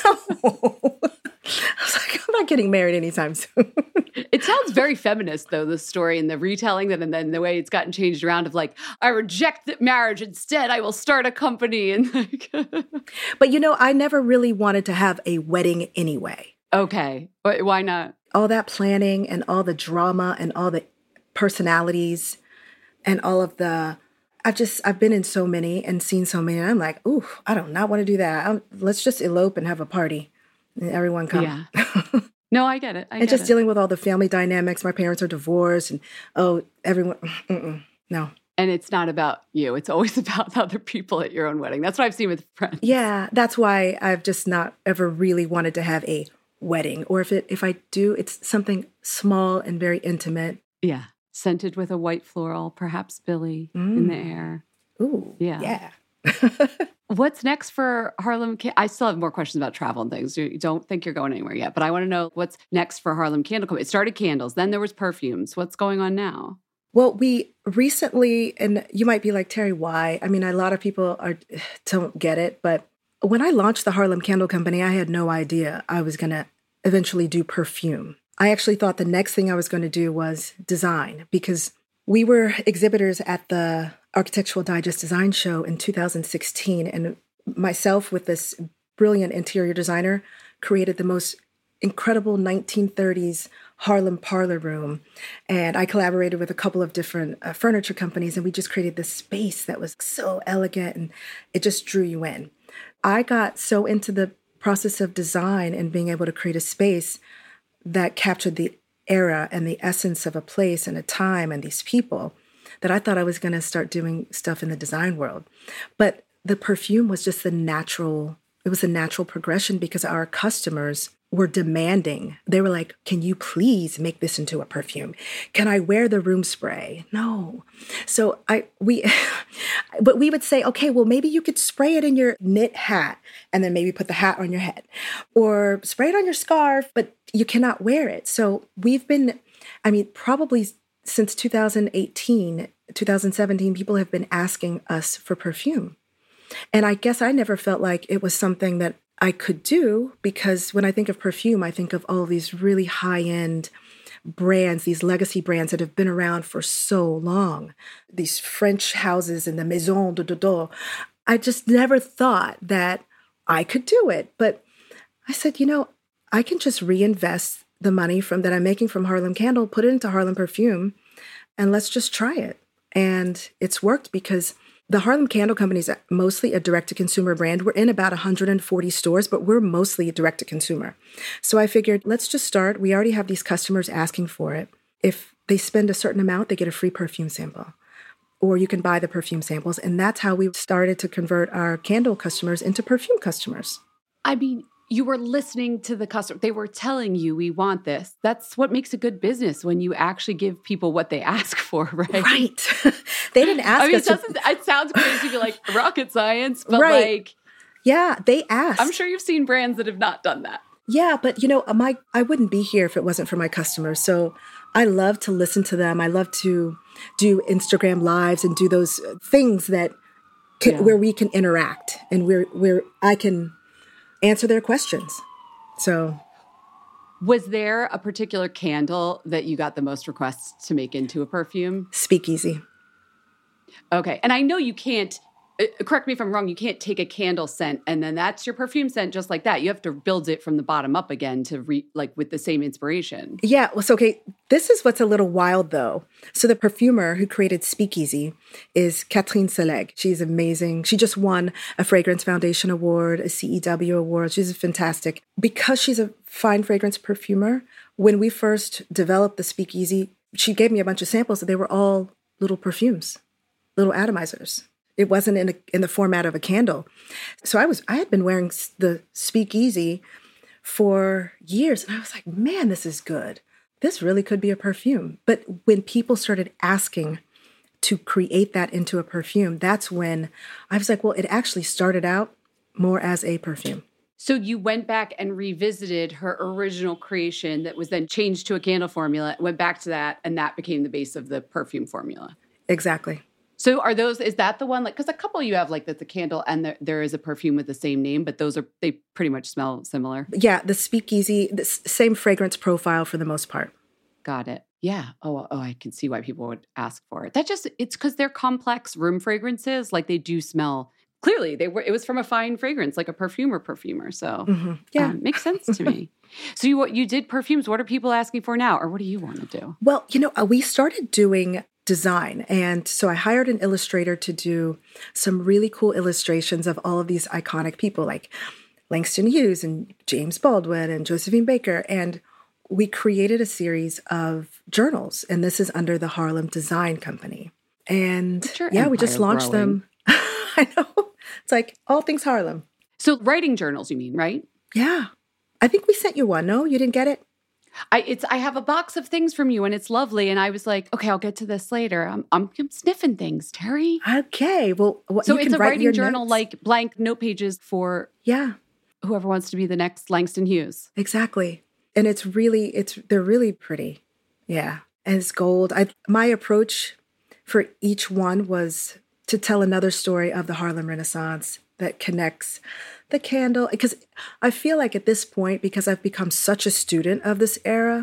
I was like, I'm not getting married anytime soon. It sounds very feminist, though, the story and the retelling that, and then the way it's gotten changed around of like, I reject the marriage. Instead, I will start a company. And like, but I never really wanted to have a wedding anyway. Okay. But why not? All that planning and all the drama and all the personalities and all of the, I've been in so many and seen so many. And I'm like, ooh, I do not want to do that. Let's just elope and have a party. And everyone come. Yeah. No, I get it. Dealing with all the family dynamics. My parents are divorced and, everyone, no. And it's not about you. It's always about other people at your own wedding. That's what I've seen with friends. Yeah, that's why I've just not ever really wanted to have a wedding. Or if I do, it's something small and very intimate. Yeah. Scented with a white floral, perhaps Billy in the air. Ooh, yeah. What's next for Harlem? I still have more questions about travel and things. You don't think you're going anywhere yet, but I want to know what's next for Harlem Candle Company. It started candles, then there was perfumes. What's going on now? Well, we recently, and you might be like, Terry, why? I mean, a lot of people don't get it, but when I launched the Harlem Candle Company, I had no idea I was going to eventually do perfume. I actually thought the next thing I was going to do was design because we were exhibitors at the Architectural Digest Design Show in 2016. And myself with this brilliant interior designer created the most incredible 1930s Harlem parlor room. And I collaborated with a couple of different furniture companies. And we just created this space that was so elegant and it just drew you in. I got so into the process of design and being able to create a space that captured the era and the essence of a place and a time and these people that I thought I was going to start doing stuff in the design world. But the perfume was just it was a natural progression because our customers were demanding. They were like, can you please make this into a perfume? Can I wear the room spray? No. So but we would say, okay, well, maybe you could spray it in your knit hat and then maybe put the hat on your head or spray it on your scarf, but you cannot wear it. So we've been, probably since 2018, 2017, people have been asking us for perfume. And I guess I never felt like it was something that I could do because when I think of perfume, I think of all these really high-end brands, these legacy brands that have been around for so long, these French houses and the Maison de Dodo. I just never thought that I could do it. But I said, I can just reinvest the money that I'm making from Harlem Candle, put it into Harlem Perfume, and let's just try it. And it's worked because the Harlem Candle Company is mostly a direct-to-consumer brand. We're in about 140 stores, but we're mostly direct-to-consumer. So I figured, let's just start. We already have these customers asking for it. If they spend a certain amount, they get a free perfume sample. Or you can buy the perfume samples. And that's how we started to convert our candle customers into perfume customers. you were listening to the customer. They were telling you, we want this. That's what makes a good business, when you actually give people what they ask for, right? Right. They didn't ask us it sounds crazy to be like rocket science, but right. Yeah, they asked. I'm sure you've seen brands that have not done that. Yeah, but I wouldn't be here if it wasn't for my customers. So I love to listen to them. I love to do Instagram lives and do those things that where we can interact and where I can answer their questions. So, was there a particular candle that you got the most requests to make into a perfume? Speakeasy. Okay. And I know you can't, correct me if I'm wrong, you can't take a candle scent and then that's your perfume scent just like that. You have to build it from the bottom up again to with the same inspiration. Yeah. Well, so, okay. This is what's a little wild though. So the perfumer who created Speakeasy is Catherine Seleg. She's amazing. She just won a Fragrance Foundation Award, a CEW award. She's fantastic. Because she's a fine fragrance perfumer, when we first developed the Speakeasy, she gave me a bunch of samples and they were all little perfumes, little atomizers. It wasn't in the format of a candle. So I had been wearing the Speakeasy for years. And I was like, man, this is good. This really could be a perfume. But when people started asking to create that into a perfume, that's when I was like, well, it actually started out more as a perfume. So you went back and revisited her original creation that was then changed to a candle formula, went back to that, and that became the base of the perfume formula. Exactly. So is that the one, because a couple you have that's a candle and there is a perfume with the same name, but they pretty much smell similar. Yeah, the Speakeasy, the same fragrance profile for the most part. Got it. Yeah. Oh, I can see why people would ask for it. It's because they're complex room fragrances, they do smell. Clearly, it was from a fine fragrance, like a perfumer. So yeah, makes sense to me. So you did perfumes. What are people asking for now? Or what do you want to do? Well, we started doing design. And so I hired an illustrator to do some really cool illustrations of all of these iconic people like Langston Hughes and James Baldwin and Josephine Baker. And we created a series of journals. And this is under the Harlem Design Company. And we just launched them. I know. It's like all things Harlem. So writing journals, you mean, right? Yeah. I think we sent you one. No, you didn't get it? I have a box of things from you and it's lovely. And I was like, okay, I'll get to this later. I'm sniffing things, Terry. Okay. Well, so it's a writing journal, notes. Blank note pages for whoever wants to be the next Langston Hughes. Exactly. And they're really pretty. Yeah. And it's gold. My approach for each one was to tell another story of the Harlem Renaissance that connects the candle. Because I feel like at this point, because I've become such a student of this era,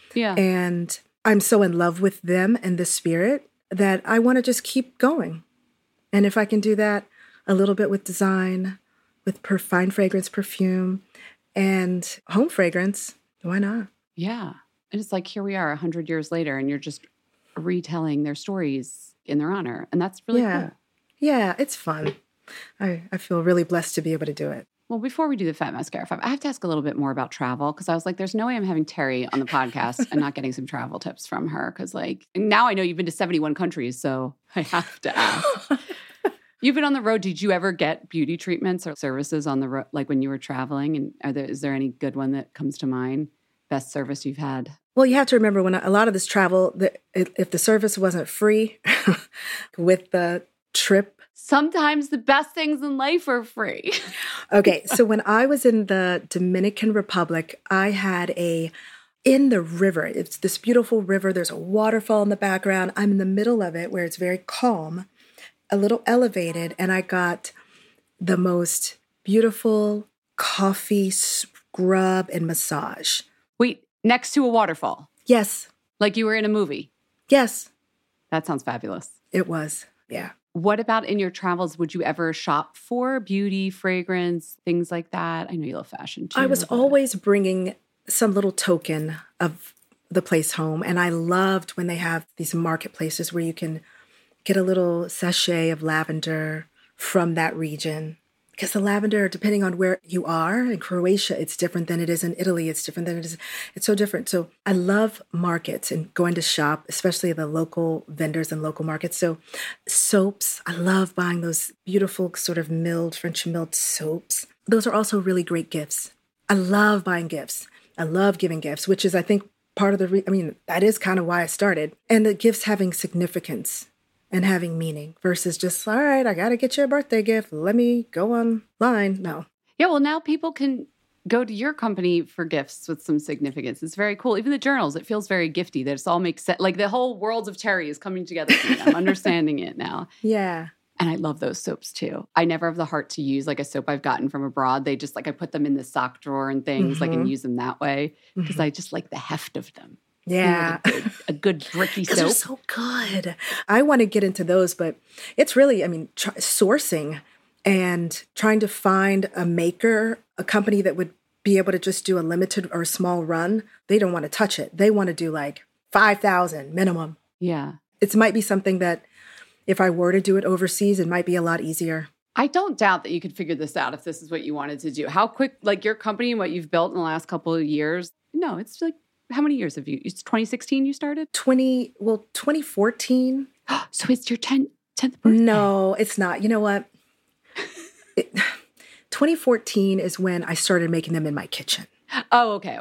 and I'm so in love with them and the spirit that I want to just keep going. And if I can do that a little bit with design, with fine fragrance perfume, and home fragrance, why not? Yeah. And it's like, here we are 100 years later, and you're just retelling their stories in their honor. And that's really cool. Yeah, it's fun. I feel really blessed to be able to do it. Well, before we do the Fat Mascara 5, I have to ask a little bit more about travel, because I was like, there's no way I'm having Terry on the podcast and not getting some travel tips from her. Because now I know you've been to 71 countries, so I have to ask. You've been on the road. Did you ever get beauty treatments or services on the road, when you were traveling? And is there any good one that comes to mind? Best service you've had? Well, you have to remember when a lot of this travel, if the service wasn't free with the trip. Sometimes the best things in life are free. Okay, so when I was in the Dominican Republic, I had in the river. It's this beautiful river. There's a waterfall in the background. I'm in the middle of it where it's very calm, a little elevated, and I got the most beautiful coffee scrub and massage. Wait, next to a waterfall? Yes. Like you were in a movie? Yes. That sounds fabulous. It was, yeah. What about in your travels? Would you ever shop for beauty, fragrance, things like that? I know you love fashion too. I was always bringing some little token of the place home. And I loved when they have these marketplaces where you can get a little sachet of lavender from that region. Because the lavender, depending on where you are, in Croatia, it's different than it is in Italy. It's different than it is. It's so different. So I love markets and going to shop, especially the local vendors and local markets. So soaps, I love buying those beautiful sort of French milled soaps. Those are also really great gifts. I love buying gifts. I love giving gifts, which is, I think, part of that is kind of why I started. And the gifts having significance and having meaning versus just, all right, I got to get you a birthday gift. Let me go online. No. Yeah, well, now people can go to your company for gifts with some significance. It's very cool. Even the journals, it feels very gifty. That it all makes sense. Like the whole world of Terry is coming together for me. I'm understanding it now. Yeah. And I love those soaps too. I never have the heart to use like a soap I've gotten from abroad. They just like, I put them in the sock drawer and things like and use them that way because I just like the heft of them. Yeah. A good bricky soap. They're so good. I want to get into those, but it's really, sourcing and trying to find a maker, a company that would be able to just do a limited or a small run. They don't want to touch it. They want to do like 5,000 minimum. Yeah. It might be something that if I were to do it overseas, it might be a lot easier. I don't doubt that you could figure this out if this is what you wanted to do. How quick, like your company and what you've built in the last couple of years. No, it's like, how many years have you? It's 2016 you started? 2014. So it's your 10th birthday? No, it's not. You know what? 2014 is when I started making them in my kitchen. Oh, okay.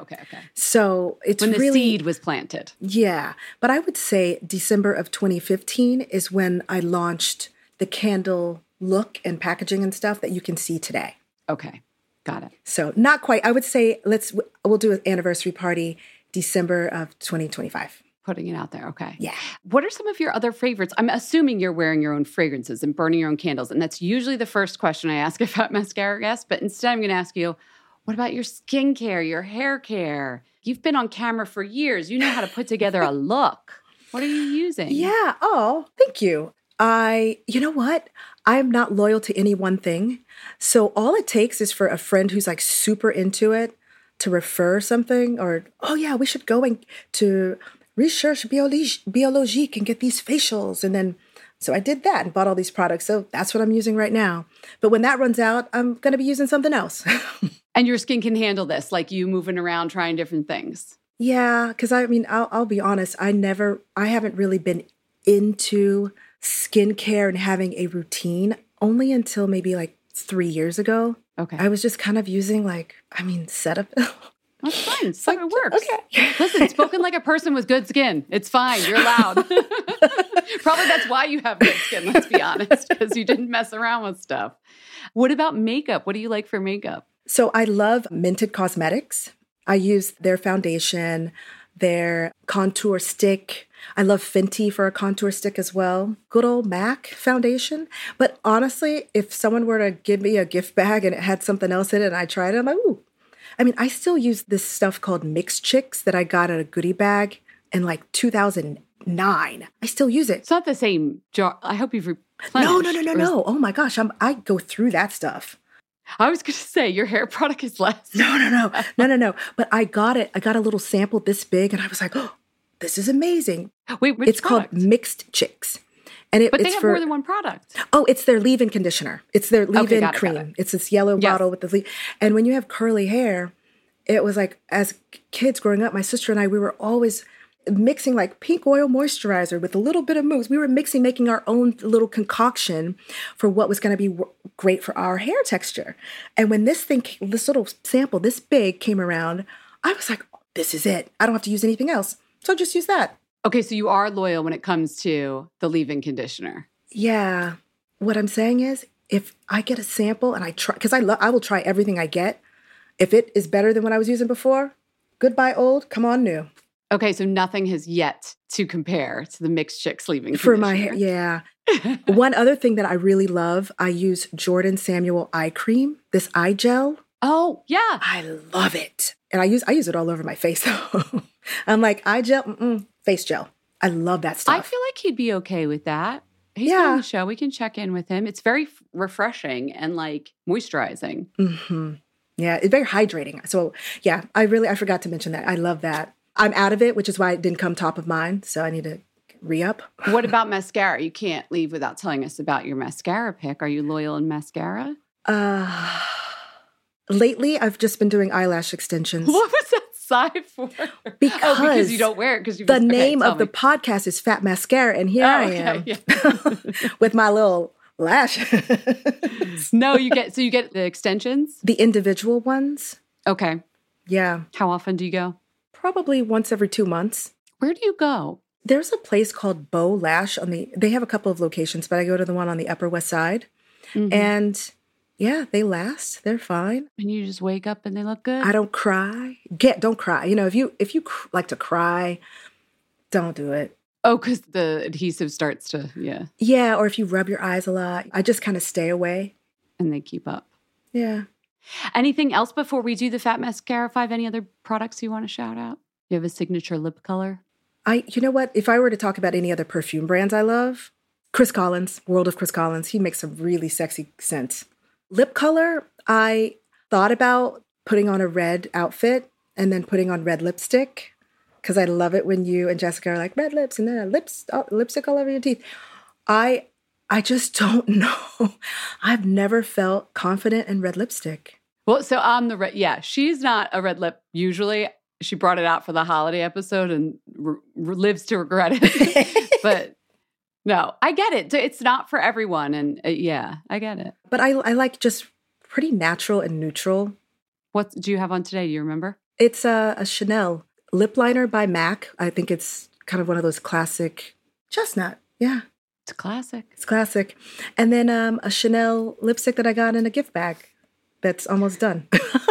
So it's when the really, seed was planted. Yeah. But I would say December of 2015 is when I launched the candle look and packaging and stuff that you can see today. Okay. Got it. So not quite. I would say we'll do an anniversary party December of 2025. Putting it out there. Okay. Yeah. What are some of your other favorites? I'm assuming you're wearing your own fragrances and burning your own candles. And that's usually the first question I ask about mascara guests. But instead, I'm going to ask you, what about your skincare, your hair care? You've been on camera for years. You know how to put together a look. What are you using? Yeah. Oh, thank you. You know what? I am not loyal to any one thing. So all it takes is for a friend who's like super into it to refer something or, oh yeah, we should go to Recherche Biologique and get these facials. And then, so I did that and bought all these products. So that's what I'm using right now. But when that runs out, I'm going to be using something else. And your skin can handle this, like you moving around trying different things. Yeah, because I'll be honest. I haven't really been into skincare and having a routine only until maybe like 3 years ago. Okay. I was just kind of using Cetaphil. That's fine. So it works. Okay. Listen, spoken like a person with good skin. It's fine. You're allowed. Probably that's why you have good skin, let's be honest, because you didn't mess around with stuff. What about makeup? What do you like for makeup? So I love Mented Cosmetics. I use their foundation, their contour stick. I love Fenty for a contour stick as well. Good old MAC foundation. But honestly, if someone were to give me a gift bag and it had something else in it and I tried it, I'm like, ooh. I still use this stuff called Mixed Chicks that I got at a goodie bag in like 2009. I still use it. It's not the same jar. I hope you've replenished. No. Oh my gosh, I go through that stuff. I was going to say your hair product is less. No. But I got it. I got a little sample this big and I was like, oh, this is amazing. Wait, which it's product? Called Mixed Chicks. And but they have more than one product. Oh, it's their leave-in conditioner. It's their leave-in cream. It's this yellow bottle with the leave. And when you have curly hair, it was like, as kids growing up, my sister and I, we were always mixing like pink oil moisturizer with a little bit of mousse. We were making our own little concoction for what was going to be great for our hair texture. And when this little sample, this big came around, I was like, oh, this is it. I don't have to use anything else. So I just use that. Okay, so you are loyal when it comes to the leave-in conditioner. Yeah. What I'm saying is, if I get a sample and I try, because I will try everything I get. If it is better than what I was using before, goodbye old, come on new. Okay, so nothing has yet to compare to the Mixed Chicks leave-in conditioner. For my hair, yeah. One other thing that I really love, I use Jordan Samuel eye cream, this eye gel. Oh, yeah. I love it. And I use it all over my face. I'm like, eye gel, face gel. I love that stuff. I feel like he'd be okay with that. He's been on the show. We can check in with him. It's very refreshing and like moisturizing. Mm-hmm. Yeah, it's very hydrating. So yeah, I forgot to mention that. I love that. I'm out of it, which is why it didn't come top of mind. So I need to re-up. What about mascara? You can't leave without telling us about your mascara pick. Are you loyal in mascara? Lately, I've just been doing eyelash extensions. What was that sigh for? Because you don't wear it. Because the name of the podcast is Fat Mascara, and here I am with my little lash. No, you get the extensions? The individual ones. Okay. Yeah. How often do you go? Probably once every 2 months. Where do you go? There's a place called Beau Lash they have a couple of locations, but I go to the one on the Upper West Side. Mm-hmm. And yeah, they last. They're fine. And you just wake up and they look good? I don't cry. Don't cry. You know, if you like to cry, don't do it. Oh, because the adhesive starts to, yeah. Yeah, or if you rub your eyes a lot, I just kind of stay away. And they keep up. Yeah. Anything else before we do the Fat Mascara 5? Any other products you want to shout out? You have a signature lip color? You know what? If I were to talk about any other perfume brands I love, Chris Collins, World of Chris Collins, he makes some really sexy scents. Lip color, I thought about putting on a red outfit and then putting on red lipstick because I love it when you and Jessica are like, red lips and then lipstick all over your teeth. I just don't know. I've never felt confident in red lipstick. Well, so I'm the red. Yeah, she's not a red lip usually. She brought it out for the holiday episode and lives to regret it. But no, I get it. It's not for everyone. And yeah, I get it. But I like just pretty natural and neutral. What do you have on today? Do you remember? It's a Chanel lip liner by MAC. I think it's kind of one of those classic chestnut. Yeah. It's classic. It's classic. And then a Chanel lipstick that I got in a gift bag that's almost done.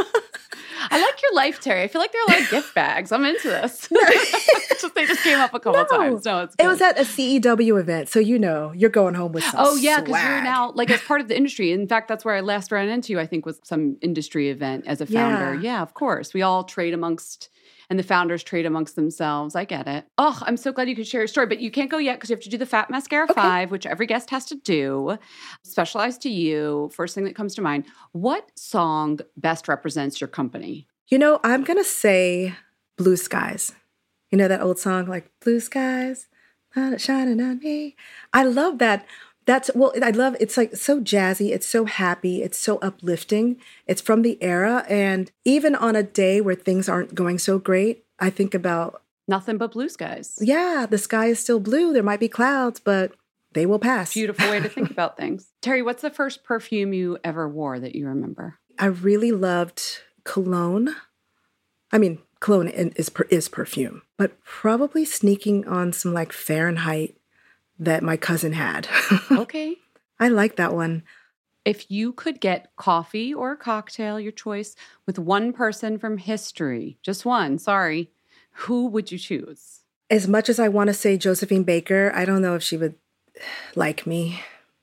I like your life, Terry. I feel like there are a lot of gift bags. I'm into this. They just came up a couple times. No, it's good. It was at a CEW event, so you're going home with some Oh, yeah, because swag. you're now, like, as part of the industry. In fact, that's where I last ran into you, I think, was some industry event as a founder. Yeah, of course. We all trade amongst, and the founders trade amongst themselves. I get it. Oh, I'm so glad you could share your story, but you can't go yet because you have to do the Fat Mascara 5, which every guest has to do. Specialized to you. First thing that comes to mind. What song best represents your company? You know, I'm going to say Blue Skies. You know that old song, like, blue skies, shining on me. I love that. It's like so jazzy. It's so happy. It's so uplifting. It's from the era. And even on a day where things aren't going so great, I think about Nothing but blue skies. Yeah, the sky is still blue. There might be clouds, but they will pass. Beautiful way to think about things. Terry, what's the first perfume you ever wore that you remember? I really loved cologne. I mean, cologne is perfume, but probably sneaking on some like Fahrenheit that my cousin had. Okay. I like that one. If you could get coffee or a cocktail, your choice, with one person from history, just one, sorry, who would you choose? As much as I want to say Josephine Baker, I don't know if she would like me.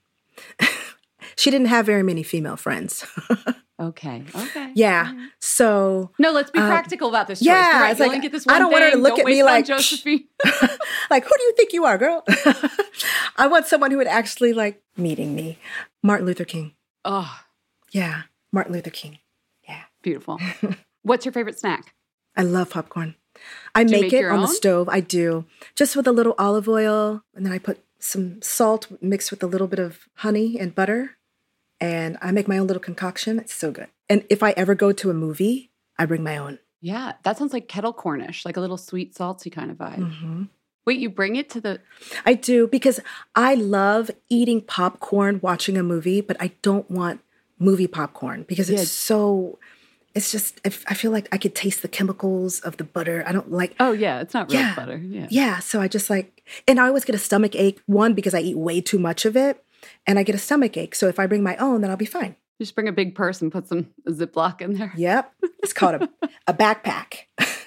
She didn't have very many female friends. Okay. Yeah. So no, let's be practical about this choice. Yeah, right? it's You like, only get this one I don't want her to look at me like Josephine. like, who do you think you are, girl? I want someone who would actually like meeting me. Martin Luther King. Oh, yeah, Martin Luther King. Yeah, beautiful. What's your favorite snack? I love popcorn. I make it on the stove. I do, just with a little olive oil, and then I put some salt mixed with a little bit of honey and butter. And I make my own little concoction. It's so good. And if I ever go to a movie, I bring my own. Yeah, that sounds like kettle Cornish, like a little sweet, salty kind of vibe. Mm-hmm. Wait, you bring it to the... I do, because I love eating popcorn, watching a movie, but I don't want movie popcorn because it's just, I feel like I could taste the chemicals of the butter. I don't like... Oh, yeah, it's not real butter. Yeah, so I just like... And I always get a stomach ache, one, because I eat way too much of it. And I get a stomach ache. So if I bring my own, then I'll be fine. You just bring a big purse and put some Ziploc in there. Yep. It's called a backpack.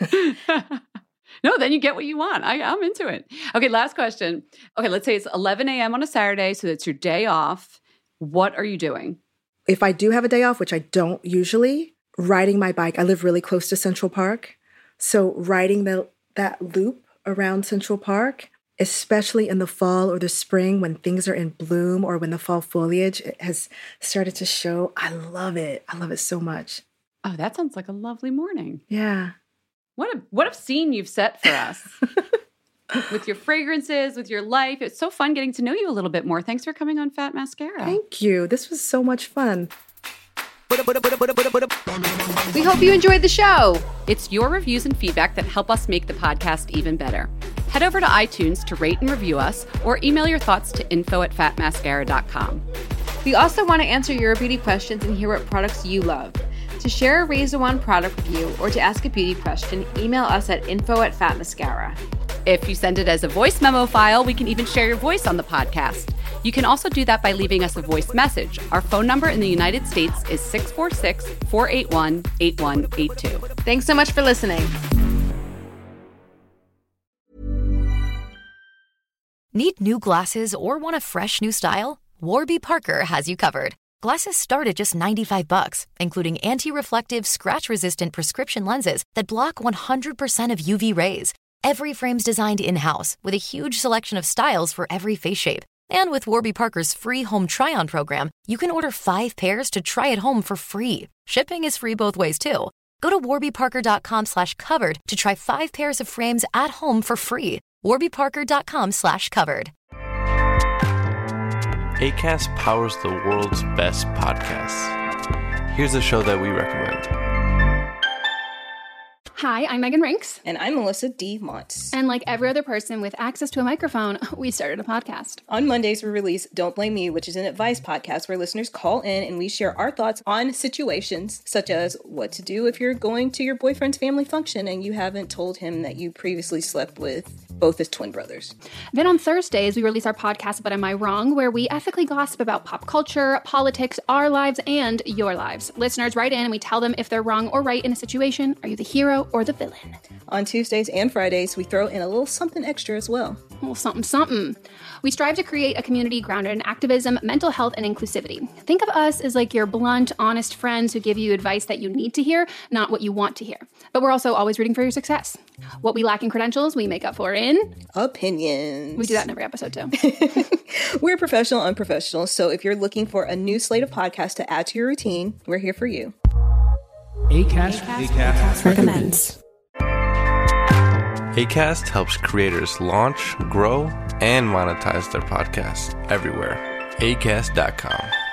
No, then you get what you want. I'm into it. Okay, last question. Okay, let's say it's 11 a.m. on a Saturday, so that's your day off. What are you doing? If I do have a day off, which I don't usually, riding my bike. I live really close to Central Park. So riding that loop around Central Park, especially in the fall or the spring when things are in bloom or when the fall foliage has started to show. I love it. I love it so much. Oh, that sounds like a lovely morning. Yeah. What a scene you've set for us. With your fragrances, with your life. It's so fun getting to know you a little bit more. Thanks for coming on Fat Mascara. Thank you. This was so much fun. We hope you enjoyed the show. It's your reviews and feedback that help us make the podcast even better. Head over to iTunes to rate and review us or email your thoughts to info@fatmascara.com. We also want to answer your beauty questions and hear what products you love. To share a Raise One product review or to ask a beauty question, email us at info@fatmascara. If you send it as a voice memo file, we can even share your voice on the podcast. You can also do that by leaving us a voice message. Our phone number in the United States is 646-481-8182. Thanks so much for listening. Need new glasses or want a fresh new style? Warby Parker has you covered. Glasses start at just $95, including anti-reflective, scratch-resistant prescription lenses that block 100% of UV rays. Every frame's designed in-house with a huge selection of styles for every face shape. And with Warby Parker's free home try-on program, you can order 5 pairs to try at home for free. Shipping is free both ways, too. Go to warbyparker.com/covered to try 5 pairs of frames at home for free. warbyparker.com/covered. Acast powers the world's best podcasts. Here's a show that we recommend. Hi, I'm Megan Rinks. And I'm Melissa D. Montz. And like every other person with access to a microphone, we started a podcast. On Mondays, we release Don't Blame Me, which is an advice podcast where listeners call in and we share our thoughts on situations such as what to do if you're going to your boyfriend's family function and you haven't told him that you previously slept with both his twin brothers. Then on Thursdays, we release our podcast, But Am I Wrong?, where we ethically gossip about pop culture, politics, our lives, and your lives. Listeners write in and we tell them if they're wrong or right in a situation. Are you the hero or the villain? On Tuesdays and Fridays, we throw in a little something extra as well. A little something. We strive to create a community grounded in activism, mental health, and inclusivity. Think of us as like your blunt, honest friends who give you advice that you need to hear, not what you want to hear. But we're also always rooting for your success. What we lack in credentials, we make up for in opinions. We do that in every episode too. We're professional, unprofessional. So if you're looking for a new slate of podcasts to add to your routine, we're here for you. Acast recommends. Acast helps creators launch, grow, and monetize their podcasts everywhere. Acast.com.